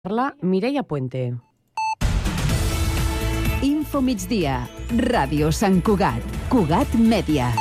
Parla Mireia Puente. Info migdia, Ràdio Sant Cugat, Cugat Mèdia.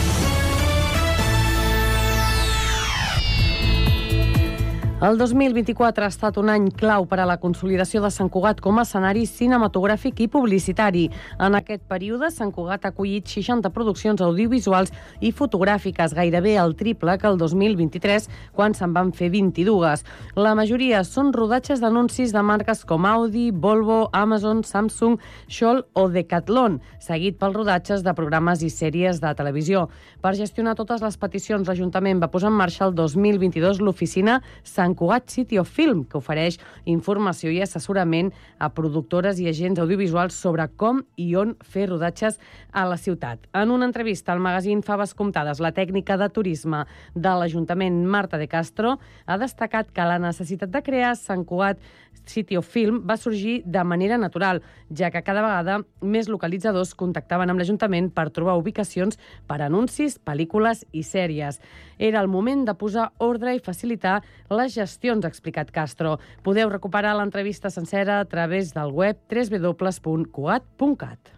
El 2024 ha estat un any clau per a la consolidació de Sant Cugat com a escenari cinematogràfic i publicitari. En aquest període, Sant Cugat ha acollit 60 produccions audiovisuals i fotogràfiques, gairebé el triple que el 2023, quan se'n van fer 22. La majoria són rodatges d'anuncis de marques com Audi, Volvo, Amazon, Samsung, Scholl o Decathlon, seguit pels rodatges de programes i sèries de televisió. Per gestionar totes les peticions, l'Ajuntament va posar en marxa el 2022 l'oficina Sant Cugat City of Film, que ofereix informació i assessorament a productores i agents audiovisuals sobre com i on fer rodatges a la ciutat. En una entrevista al magazín Faves Comptades, la tècnica de turisme de l'Ajuntament, Marta de Castro, ha destacat que la necessitat de crear Sant Cugat City of Film va sorgir de manera natural, ja que cada vegada més localitzadors contactaven amb l'Ajuntament per trobar ubicacions per a anuncis, pel·lícules i sèries. Era el moment de posar ordre i facilitar les gestions, ha explicat Castro. Podeu recuperar l'entrevista sencera a través del web www.cugat.cat.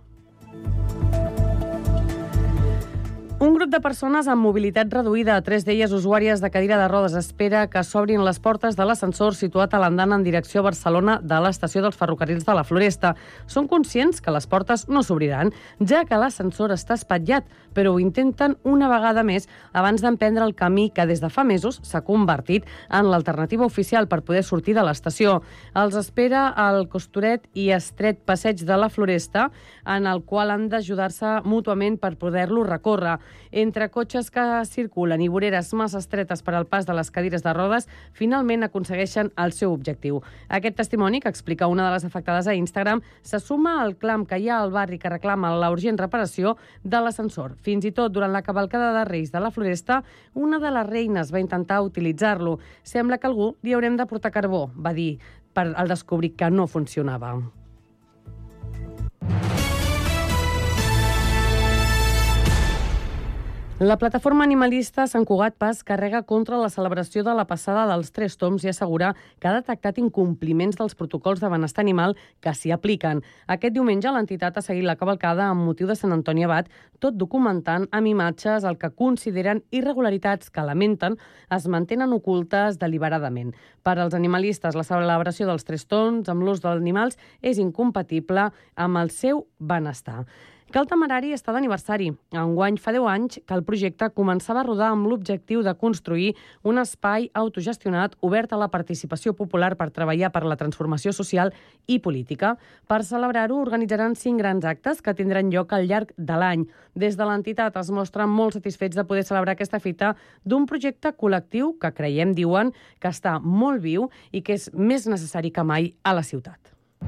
Un grup de persones amb mobilitat reduïda, 3 d'elles usuàries de cadira de rodes, espera que s'obrin les portes de l'ascensor situat a l'andana en direcció a Barcelona de l'estació dels ferrocarrils de la Floresta. Són conscients que les portes no s'obriran, ja que l'ascensor està espatllat, però ho intenten una vegada més abans d'emprendre el camí que des de fa mesos s'ha convertit en l'alternativa oficial per poder sortir de l'estació. Els espera el costoret i estret passeig de la Floresta, en el qual han d'ajudar-se mútuament per poder-lo recórrer. Entre cotxes que circulen i voreres massa estretes per al pas de les cadires de rodes, finalment aconsegueixen el seu objectiu. Aquest testimoni, que explica una de les afectades a Instagram, se suma al clam que hi ha al barri que reclama la urgent reparació de l'ascensor. Fins i tot durant la cavalcada de Reis de la Floresta, una de les reines va intentar utilitzar-lo. Sembla que algú li haurem de portar carbó, va dir, al descobrir que no funcionava. La plataforma animalista Sant Cugat Pas carrega contra la celebració de la passada dels 3 tombs i assegura que ha detectat incompliments dels protocols de benestar animal que s'hi apliquen. Aquest diumenge l'entitat ha seguit la cavalcada amb motiu de Sant Antoni Abat, tot documentant amb imatges el que consideren irregularitats que lamenten es mantenen ocultes deliberadament. Per als animalistes, la celebració dels 3 tombs amb l'ús dels animals és incompatible amb el seu benestar. Que el Temerari està d'aniversari. Enguany fa 10 anys que el projecte començava a rodar amb l'objectiu de construir un espai autogestionat obert a la participació popular per treballar per la transformació social i política. Per celebrar-ho, organitzaran 5 grans actes que tindran lloc al llarg de l'any. Des de l'entitat es mostren molt satisfets de poder celebrar aquesta fita d'un projecte col·lectiu que creiem, diuen, que està molt viu i que és més necessari que mai a la ciutat.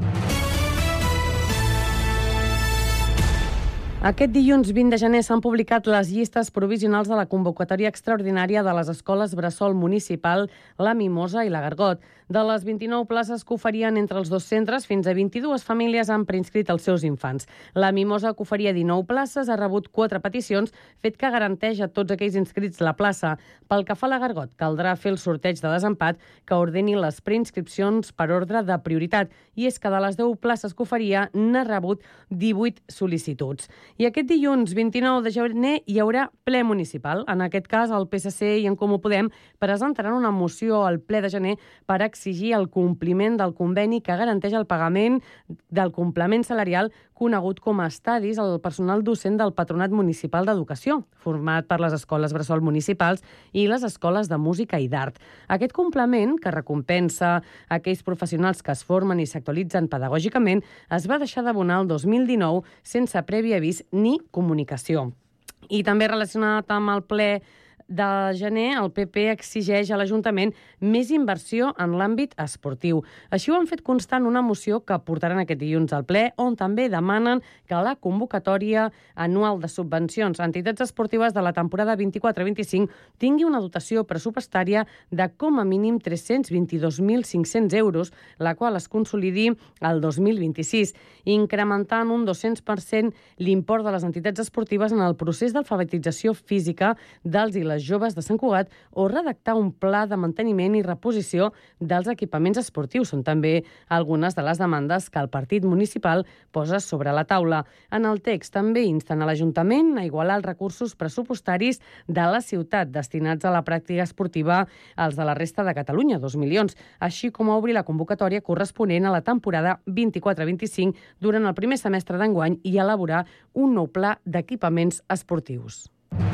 Aquest dilluns 20 de gener s'han publicat les llistes provisionals de la convocatòria extraordinària de les escoles Bressol Municipal, la Mimosa i la Gargot. De les 29 places que oferien entre els 2 centres, fins a 22 famílies han preinscrit els seus infants. La Mimosa, que oferia 19 places, ha rebut 4 peticions, fet que garanteix a tots aquells inscrits la plaça. Pel que fa a la Gargot, caldrà fer el sorteig de desempat que ordeni les preinscripcions per ordre de prioritat. I és que de les 10 places que oferia, n'ha rebut 18 sol·licituds. I aquest dilluns 29 de gener hi haurà ple municipal. En aquest cas, el PSC i en Comú Podem presentaran una moció al ple de gener per exigir el compliment del conveni que garanteix el pagament del complement salarial conegut com a estadis al personal docent del Patronat Municipal d'Educació, format per les escoles bressol municipals i les escoles de música i d'art. Aquest complement, que recompensa aquells professionals que es formen i s'actualitzen pedagògicament, es va deixar d'abonar el 2019 sense previ avís ni comunicació. I també relacionat amb el ple de gener, el PP exigeix a l'Ajuntament més inversió en l'àmbit esportiu. Així ho han fet constar en una moció que portaran aquest dilluns al ple, on també demanen que la convocatòria anual de subvencions a entitats esportives de la temporada 24-25 tingui una dotació pressupostària de com a mínim 322.500 euros, la qual es consolidi al 2026, incrementant un 200% l'import de les entitats esportives en el procés d'alfabetització física dels i les persones joves de Sant Cugat o redactar un pla de manteniment i reposició dels equipaments esportius. Són també algunes de les demandes que el partit municipal posa sobre la taula. En el text també insten a l'Ajuntament a igualar els recursos pressupostaris de la ciutat destinats a la pràctica esportiva als de la resta de Catalunya, 2 milions, així com a obrir la convocatòria corresponent a la temporada 24-25 durant el primer semestre d'enguany i elaborar un nou pla d'equipaments esportius.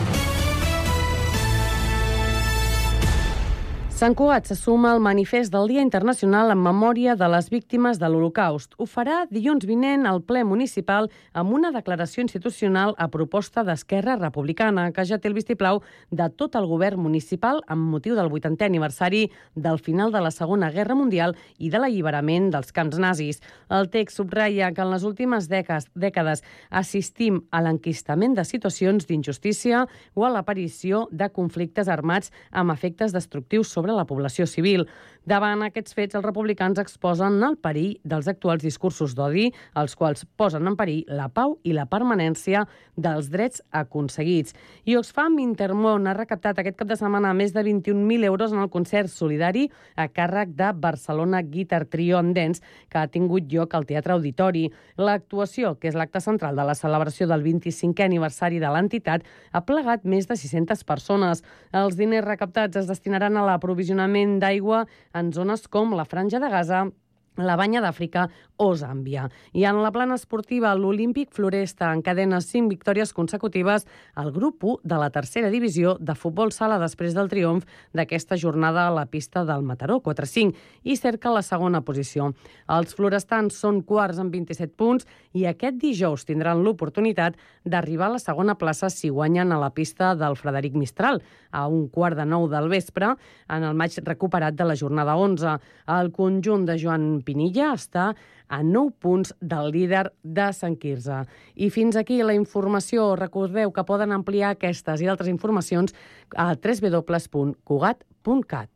Sant Cugat se suma al manifest del Dia Internacional en memòria de les víctimes de l'Holocaust. Ho farà dilluns vinent al ple municipal amb una declaració institucional a proposta d'Esquerra Republicana, que ja té el vistiplau de tot el govern municipal amb motiu del 80è aniversari del final de la Segona Guerra Mundial i de l'alliberament dels camps nazis. El text subratlla que en les últimes dècades assistim a l'enquistament de situacions d'injustícia o a l'aparició de conflictes armats amb efectes destructius sobre la població civil. Davant aquests fets, els republicans exposen el perill dels actuals discursos d'odi, els quals posen en perill la pau i la permanència dels drets aconseguits. I Oxfam Intermón ha recaptat aquest cap de setmana més de 21.000 euros en el concert solidari a càrrec de Barcelona Guitar Trio and Dance, que ha tingut lloc al Teatre Auditori. L'actuació, que és l'acte central de la celebració del 25è aniversari de l'entitat, ha plegat més de 600 persones. Els diners recaptats es destinaran a l'aprovisionament d'aigua en zones com la Franja de Gaza, la Banya d'Àfrica o Zàmbia. I en la plana esportiva, l'Olímpic Floresta encadena 5 victòries consecutives al grup 1 de la tercera divisió de futbol sala després del triomf d'aquesta jornada a la pista del Mataró, 4-5, i cerca la segona posició. Els florestans són quarts amb 27 punts i aquest dijous tindran l'oportunitat d'arribar a la segona plaça si guanyen a la pista del Frederic Mistral, a 8:45 del vespre, en el maig recuperat de la jornada 11. El conjunt de Joan Pinilla està a 9 punts del líder de Sant Quirze. I fins aquí la informació. Recordeu que poden ampliar aquestes i altres informacions a www.cugat.cat.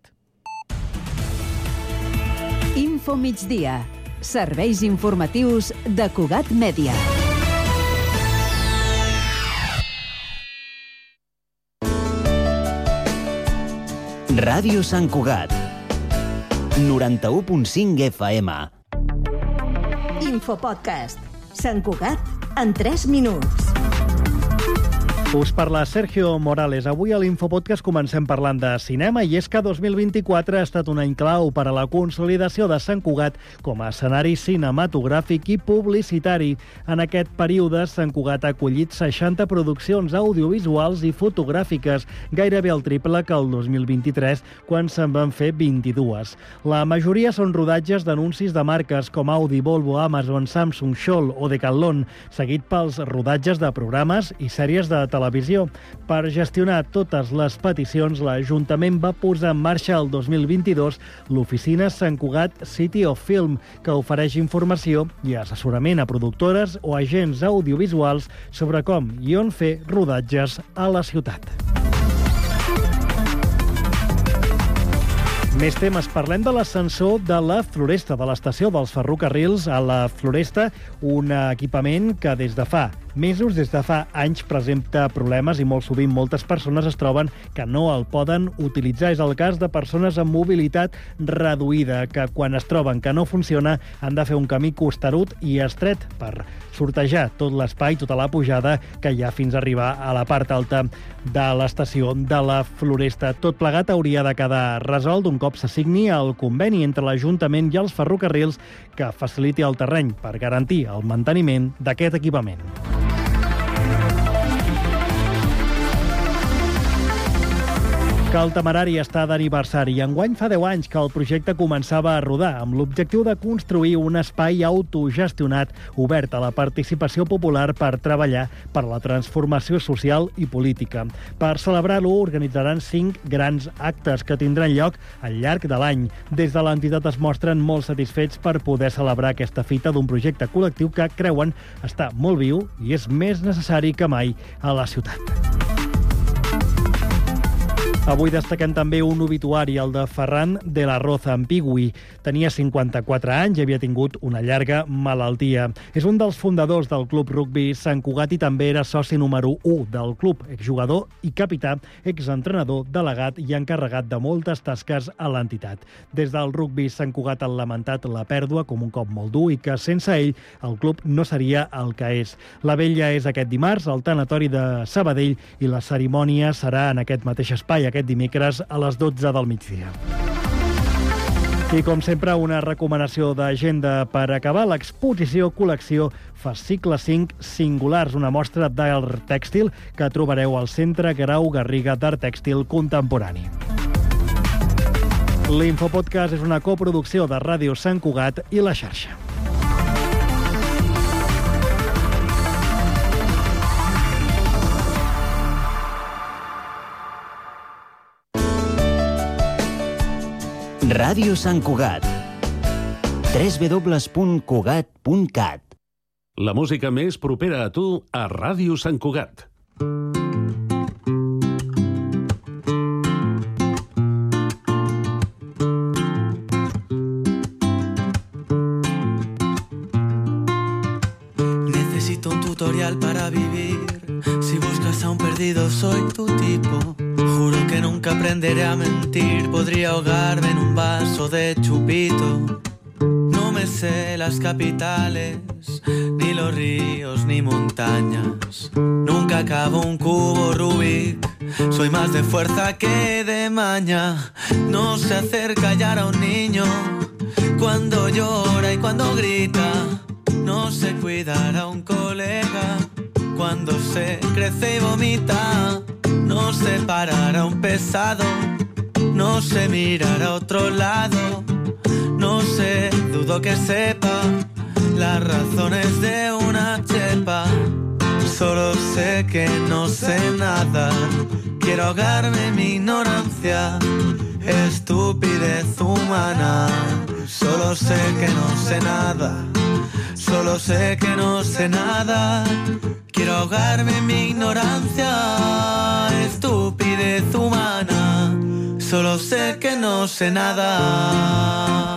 Info migdia. Serveis informatius de Cugat Mèdia. Ràdio Sant Cugat. 91.5 FM. Infopodcast. Sant Cugat en 3 minuts. Us parla Sergio Morales. Avui a l'Infopodcast comencem parlant de cinema i és que 2024 ha estat un any clau per a la consolidació de Sant Cugat com a escenari cinematogràfic i publicitari. En aquest període, Sant Cugat ha acollit 60 produccions audiovisuals i fotogràfiques, gairebé el triple que el 2023, quan se'n van fer 22. La majoria són rodatges d'anuncis de marques com Audi, Volvo, Amazon, Samsung, Scholl o Decathlon, seguit pels rodatges de programes i sèries de televisió. Per gestionar totes les peticions, l'Ajuntament va posar en marxa el 2022 l'oficina Sant Cugat City of Film, que ofereix informació i assessorament a productores o agents audiovisuals sobre com i on fer rodatges a la ciutat. Més temes. Parlem de l'ascensor de la Floresta, de l'estació dels ferrocarrils a la Floresta, un equipament que des de fa anys presenta problemes i molt sovint moltes persones es troben que no el poden utilitzar. És el cas de persones amb mobilitat reduïda, que quan es troben que no funciona han de fer un camí costerut i estret per sortejar tot l'espai, tota la pujada que hi ha fins a arribar a la part alta de l'estació de la Floresta. Tot plegat hauria de quedar resolt un cop s'assigni el conveni entre l'Ajuntament i els ferrocarrils que faciliti el terreny per garantir el manteniment d'aquest equipament. Que el Temerari està d'aniversari. Enguany fa 10 anys que el projecte començava a rodar amb l'objectiu de construir un espai autogestionat obert a la participació popular per treballar per la transformació social i política. Per celebrar-lo organitzaran 5 grans actes que tindran lloc al llarg de l'any. Des de l'entitat es mostren molt satisfets per poder celebrar aquesta fita d'un projecte col·lectiu que creuen està molt viu i és més necessari que mai a la ciutat. Avui destaquem també un obituari, el de Ferran de la Roza Ampigui. Tenia 54 anys i havia tingut una llarga malaltia. És un dels fundadors del Club Rugbi Sant Cugat i també era soci número 1 del club, exjugador i capità, exentrenador, delegat i encarregat de moltes tasques a l'entitat. Des del Rugbi Sant Cugat han lamentat la pèrdua com un cop molt dur i que sense ell el club no seria el que és. La vetlla és aquest dimarts al tanatori de Sabadell i la cerimònia serà en aquest mateix espai aquest dimecres a les 12 del migdia. I, com sempre, una recomanació d'agenda per acabar l'exposició col·lecció Fascicle 5 Singulars, una mostra d'art tèxtil que trobareu al Centre Grau Garriga d'Art Tèxtil Contemporani. L'Infopodcast és una coproducció de Ràdio Sant Cugat i La Xarxa. Ràdio Sant Cugat. www.cugat.cat. La música més propera a tu a Ràdio Sant Cugat. Necesito un tutorial para vivir. Si buscas a un perdido, soy tu tipo. Juro que nunca aprenderé a mentir. Podría ahogarme en un vaso de chupito. No me sé las capitales, ni los ríos, ni montañas. Nunca acabo un cubo Rubik. Soy más de fuerza que de maña. No sé hacer callar a un niño cuando llora y cuando grita. No sé cuidar a un colega cuando se crece y vomita. No sé parar a un pesado, no sé mirar a otro lado. No sé, dudo que sepa las razones de una chepa. Solo sé que no sé nada. Quiero ahogarme en mi ignorancia, estupidez humana. Solo sé que no sé nada. Solo sé que no sé nada. Quiero ahogarme en mi ignorancia, estupidez humana. Solo sé que no sé nada.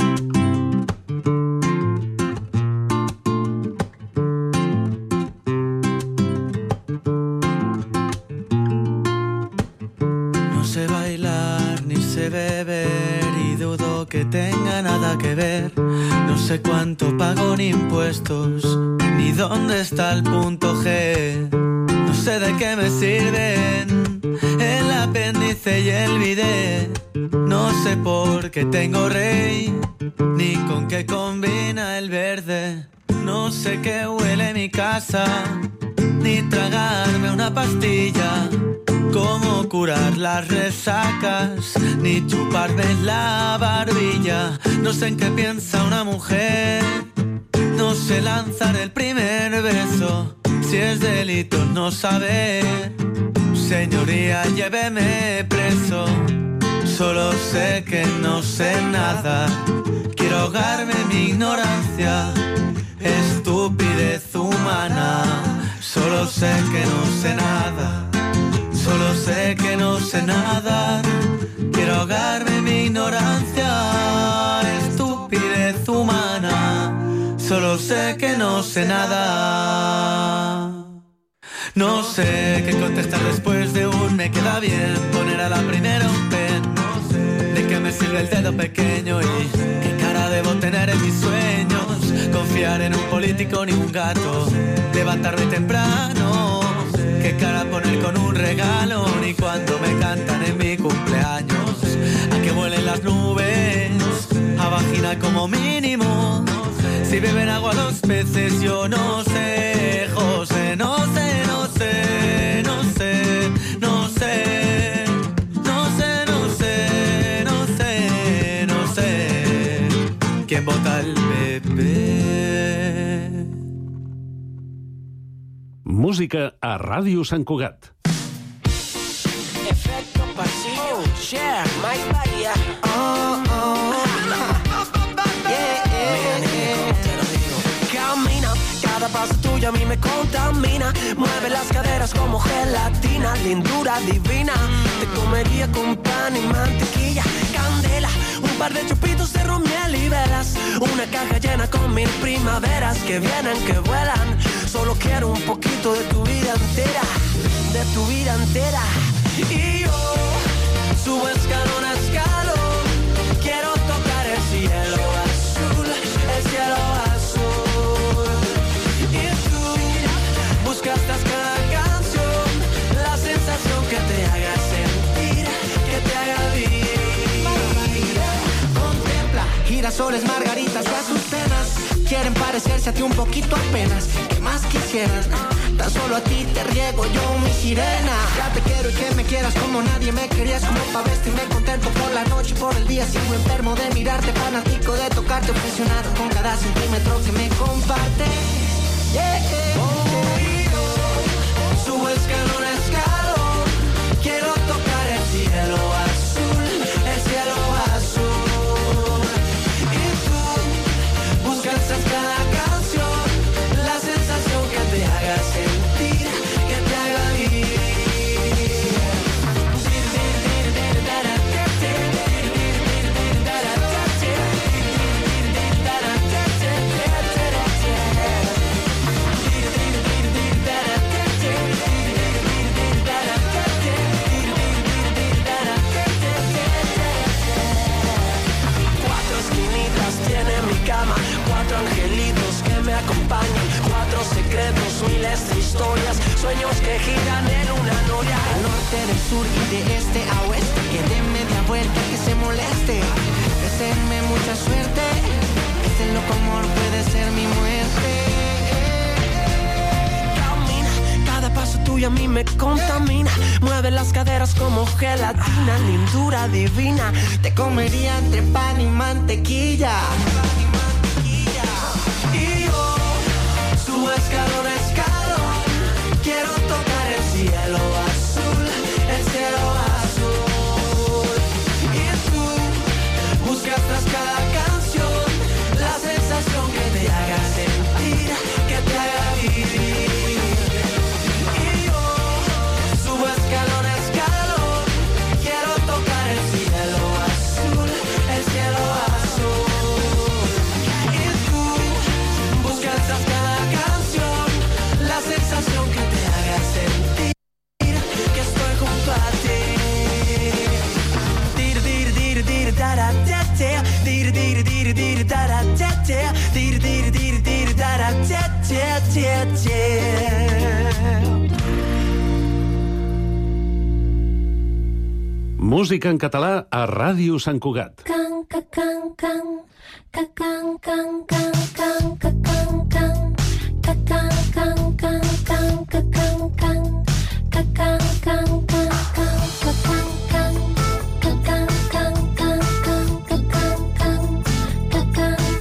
No sé bailar ni sé beber y dudo que tenga nada que ver. No sé cuánto pago en impuestos, ni dónde está el punto G. No sé de qué me sirven el apéndice y el bidet. No sé por qué tengo rey, ni con qué combina el verde. No sé qué huele mi casa, ni tragarme una pastilla. Cómo curar las resacas, ni chuparme la barbilla. No sé en qué piensa una mujer, no sé lanzar el primer beso. Si es delito no saber, señoría, lléveme preso. Solo sé que no sé nada. Quiero ahogarme en mi ignorancia, estupidez humana. Solo sé que no sé nada. Solo sé que no sé nada. Quiero ahogarme en mi ignorancia, estupidez humana. Solo sé que no sé nada. No sé qué contestar después de un me queda bien. Poner a la primera un pen. ¿De qué me sirve el dedo pequeño? ¿Y qué cara debo tener en mis sueños? Confiar en un político ni un gato. Levantarme temprano. ¿Qué cara poner con un regalo? Ni cuando me cantan en mi cumpleaños. A que vuelen las nubes, a vagina como mínimo. Si beben agua los peces, yo no sé, José, no sé, no sé, no sé, no sé, no sé, no sé, no sé, no sé. ¿Quién vota al PP? Música a Ràdio Sant Cugat. Efecto pasivo, share, Mike María. Camina, cada paso tuyo tuya a mí me contamina. Mueve las caderas como gelatina, lindura divina. Te comería con pan y mantequilla, candela, un par de chupitos de ron, miel y velas, una caja llena con 1000 primaveras que vienen, que vuelan. Solo quiero un poquito de tu vida entera, de tu vida entera. Y yo subo escalón a escalón, quiero tocar el cielo azul, el cielo azul. Y tú buscas tras cada canción la sensación que te haga sentir, que te haga vivir. Contempla girasoles, margaritas y azucenas, quieren parecerse a ti un poquito apenas. ¿Qué más quisieran? Tan solo a ti te riego yo mi sirena. Ya te quiero y que me quieras como nadie me querías. Como pa' vestirme contento por la noche y por el día. Sigo enfermo de mirarte, fanático de tocarte, obsesionado con cada centímetro que me compartes. Yeah, yeah. Oh, yo subo escalón a escalón, quiero tocar el cielo azul, el cielo azul. Y tú buscas tras cada canción la sensación que te haga sentir, que te haga vivir. Cuatro esquinitas tiene mi cama, 4 angelitos que me acompañan, 4 secretos, miles de historias, sueños que giran en una noria. Al norte, del sur y de este a oeste, que dé media vuelta, que se moleste. Deseenme mucha suerte, este loco amor puede ser mi muerte. Camina, cada paso tuyo a mí me contamina. Mueve las caderas como gelatina, lindura divina. Te comería entre pan y mantequilla. Y yo subo escalón a escalón, quiero tocar el cielo azul, el cielo azul. Y tú buscas tras cada canción la sensación que te haga sentir, que te haga vivir. Y yo subo escalón a escalón, quiero tocar el cielo azul, el cielo azul. Y tú buscas tras cada canción la sensación que te haga sentir que estoy junto a ti. Dir dir dir dir dara ta ta, dir dir dir dir dara ta ta, dir dir dir dir dara ta ta ta ta. Música en català a Ràdio Sant Cugat. Can, ca, can, can, ca, can, can, can, can, ca, can, can, ca, can, can, can, can, ca, can, can, ca, can, can, can, can, ca, can, can, ca, can, can, can, can, ca, can, can, ca, can, can, can, can, ca, can, can, ca, can, can,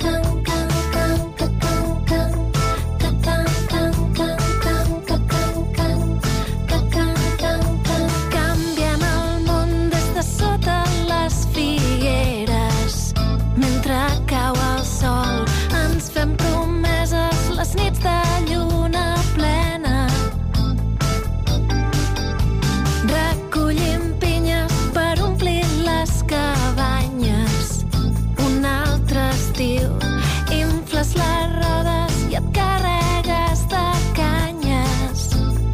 can, can, can. Canviem el món des de sota les figueres. Mentre cau el sol ens fem promeses les nits de lluna plena. Recollim pinyes per omplir les cabanyes. Un altre estiu, infles les rodes i et carregues de canyes.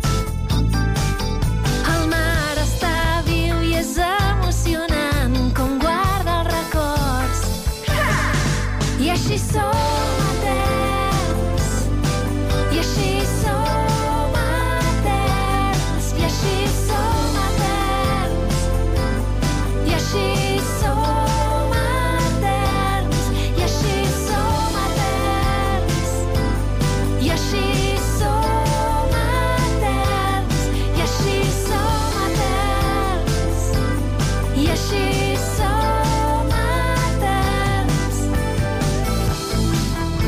El mar està viu i és emocionant com guarda els records. I així som eterns, i així som eterns, i així som eterns, i així som eterns, i així som eterns, i així som eterns, i així som eterns, i així som eterns.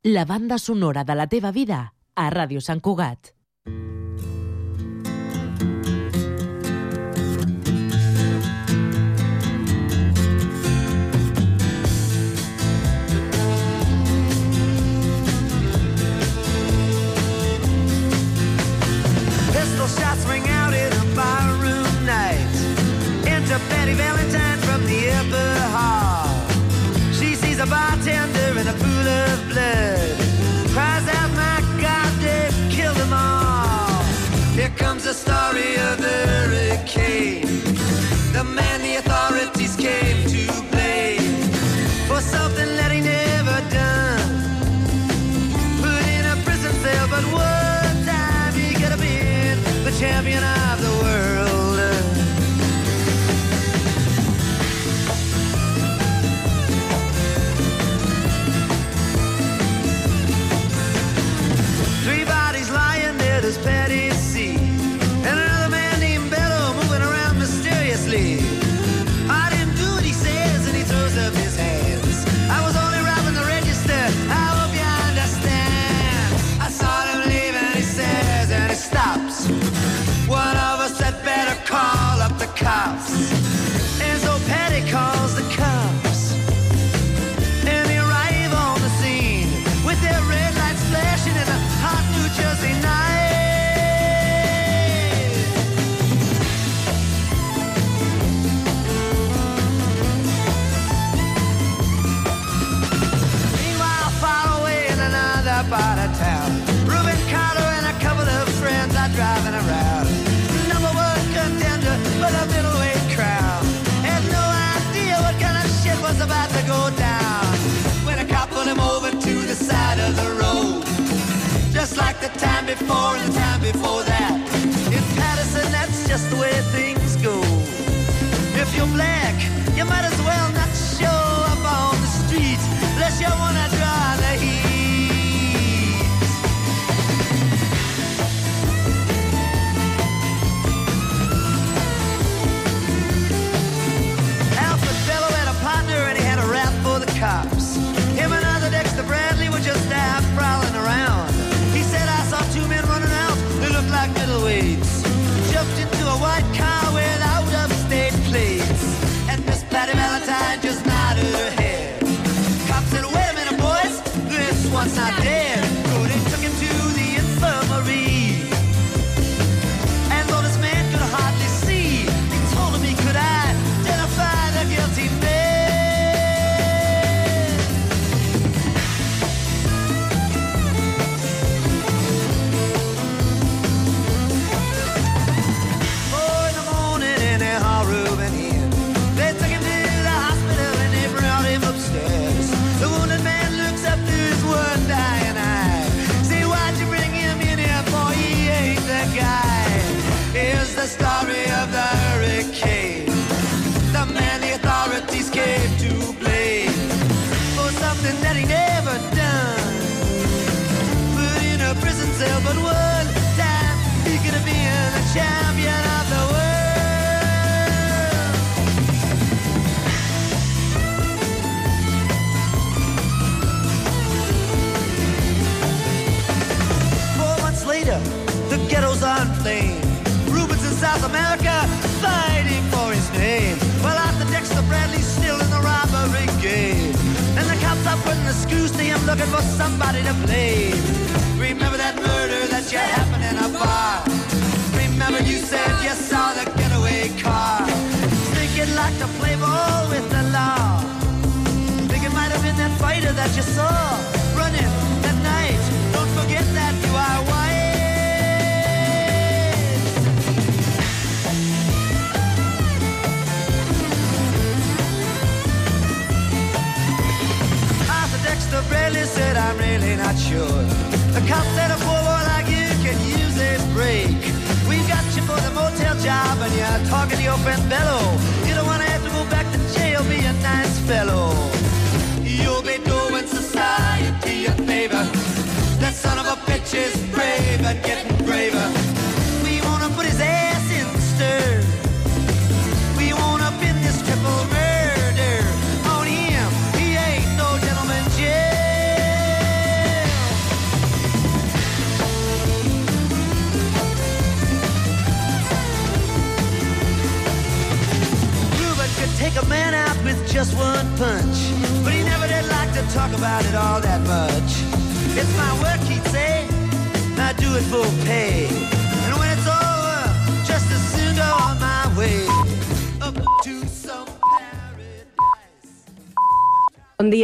la banda sonora de la teva vida a Ràdio Sant Cugat. Pistol shots ring out in a barroom night. Enter Betty Valentine from the upper hall. She sees a bartender in a pool of blood. Cries out, my God, they've killed them all. Here comes the story of the hurricane. The man the authorities came to blame for something that he never done. Put in a prison cell, but one time he could have been the champion of the world. Three bodies lying there, does Patty see? And another man named Bello moving around mysteriously. I didn't do what he says, and he throws up his hands. I was only robbing the register, I hope you understand. I saw him leave and he says, and he stops. One of us had better call up the cops. And so Patty calls the cops. And they arrive on the scene with their red lights flashing in a hot New Jersey night. Meanwhile, far away in another part of town, Reuben Carter and a couple of friends are driving around. Number one contender for the middleweight crown. Had no idea what kind of shit was about to go down when a cop pulled him over to the side of the road. Just like the time before and the time before that. In Patterson, that's just the way things go. If you're black, you might as well not show up on the street unless you wanna draw the heat. Alfred Bello had a partner and he had a rap for the cops. Him and other Dexter Bradley were just out prowling around. He said, I saw two men running out, they looked like middleweights. Jumped into a white car with out-of-state plates. And Miss Patty Valentine just nodded her head. Cops said, wait a minute, boys, this one's not dead. So they took him to the infirmary. And though this man could hardly see, they told him he could identify the guilty man. The wounded man looks up to his one dying eye. Say, why'd you bring him in here, boy? He ain't the guy. Here's the story of the hurricane. The man the authorities came to blame for something that he never done. Put in a prison cell, but one time he could have been the champion of the world. Later, the ghetto's on flame. Rubens in South America fighting for his name. Well, Arthur Dexter Bradley's still in the robbery game. And the cops are putting the screws to him looking for somebody to blame. Remember that murder that you happened in a bar? Remember you said you saw the getaway car? Think you'd like to play ball with the law? Think it might have been that fighter that you saw running that night. Don't forget that you are white. Dexter Bradley said, I'm really not sure. The cop said a poor boy like you can use a break. We got you for the motel job and you're talking to your friend Bello. You don't want to have to go back to jail, be a nice fellow. You'll be doing society a favor. That son of a bitch is brave and getting braver. We want to put his ass in the stir. We want to pin this triple murder on him. He ain't no gentleman, Jay. just one punch, but he never did like to talk about it all that much. It's my work, he'd say, I do it for pay, and when it's over, just as soon go on my way.